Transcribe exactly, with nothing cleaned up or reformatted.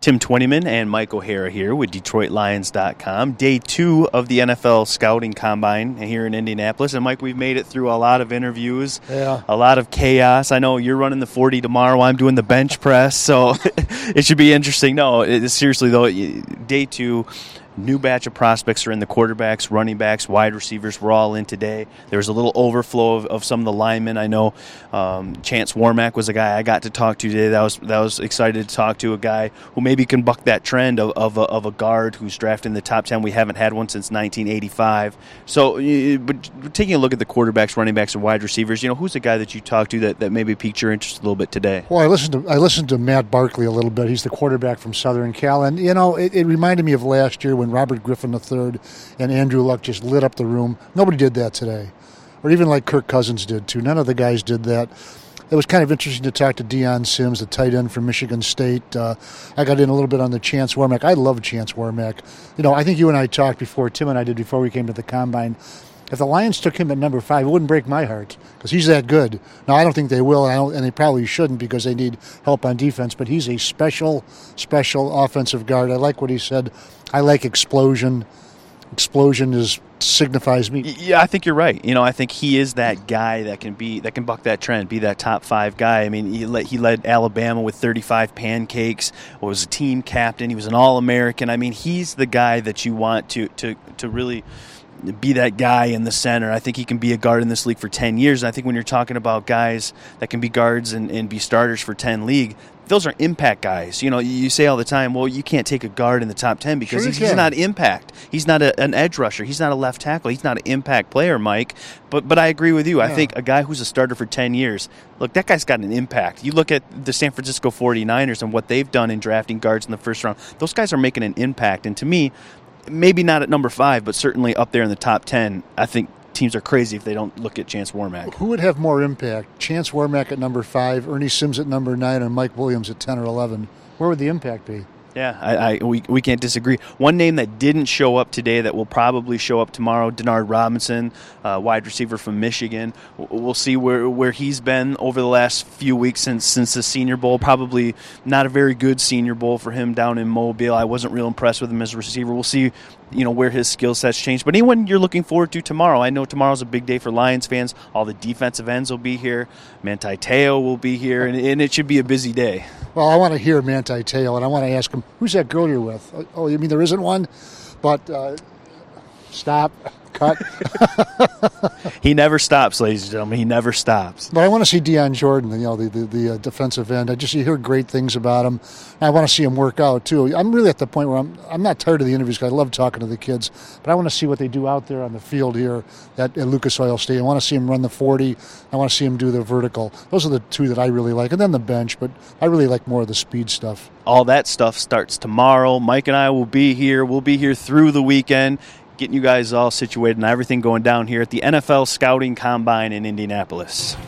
Tim Twentyman and Mike O'Hara here with Detroit Lions dot com. Day two of the N F L Scouting Combine here in Indianapolis. And, Mike, we've made it through a lot of interviews, yeah. a lot of chaos. I know you're running the forty tomorrow. I'm doing the bench press, so it should be interesting. No, it, seriously, though, day two, new batch of prospects are in. The quarterbacks, running backs, wide receivers. We're all in today. There was a little overflow of, of some of the linemen. I know um, Chance Warmack was a guy I got to talk to today. That was that was excited to talk to, a guy who maybe can buck that trend of of a, of a guard who's drafted in the top ten. We haven't had one since nineteen eighty-five. So, but taking a look at the quarterbacks, running backs, and wide receivers, you know, who's the guy that you talked to that, that maybe piqued your interest a little bit today? Well, I listened to I listened to Matt Barkley a little bit. He's the quarterback from Southern Cal, and you know, it, it reminded me of last year when Robert Griffin the third and Andrew Luck just lit up the room. Nobody did that today, or even like Kirk Cousins did too. None of the guys did that. It was kind of interesting to talk to Deion Sims, the tight end from Michigan State. Uh, I got in a little bit on the Chance Warmack. I love Chance Warmack. You know, I think you and I talked before, Tim and I did before we came to the Combine. If the Lions took him at number five, it wouldn't break my heart because he's that good. Now, I don't think they will, and, I don't, and they probably shouldn't because they need help on defense, but he's a special, special offensive guard. I like what he said. I like explosion. Explosion is signifies me. Yeah, I think you're right. You know, I think he is that guy that can be that can buck that trend, be that top five guy. I mean, he led, he led Alabama with thirty-five pancakes. Was a team captain. He was an All-American. I mean, he's the guy that you want to to to really be that guy in the center. I think he can be a guard in this league for ten years. And I think when you're talking about guys that can be guards and, and be starters for ten league, those are impact guys. You know, you say all the time, well, you can't take a guard in the top ten because sure he's, he's not impact. He's not a, an edge rusher. He's not a left tackle. He's not an impact player, Mike. But but I agree with you. Yeah. I think a guy who's a starter for ten years, look, that guy's got an impact. You look at the San Francisco forty-niners and what they've done in drafting guards in the first round. Those guys are making an impact. And to me, maybe not at number five, but certainly up there in the top ten, I think teams are crazy if they don't look at Chance Warmack. Who would have more impact? Chance Warmack at number five, Ernie Sims at number nine, or Mike Williams at ten or eleven? Where would the impact be? Yeah, I, I we we can't disagree. One name that didn't show up today that will probably show up tomorrow, Denard Robinson, uh, wide receiver from Michigan. We'll see where where he's been over the last few weeks since since the Senior Bowl. Probably not a very good Senior Bowl for him down in Mobile. I wasn't real impressed with him as a receiver. We'll see, you know, where his skill sets change. But anyone you're looking forward to tomorrow, I know tomorrow's a big day for Lions fans. All the defensive ends will be here. Manti Te'o will be here, and, and it should be a busy day. Well, I want to hear Manti Te'o, and I want to ask him, who's that girl you're with? Oh, you mean there isn't one? But uh, stop, cut. He never stops, ladies and gentlemen. He never stops. But I want to see Deion Jordan, you know, the the, the uh, defensive end. I just you hear great things about him. I want to see him work out too. I'm really at the point where I'm I'm not tired of the interviews because I love talking to the kids, but I want to see what they do out there on the field here at, at Lucas Oil Stadium. I want to see him run the forty. I want to see him do the vertical. Those are the two that I really like, and then the bench. But I really like more of the speed stuff. All that stuff starts tomorrow. Mike and I will be here. We'll be here through the weekend, getting you guys all situated and everything going down here at the N F L Scouting Combine in Indianapolis.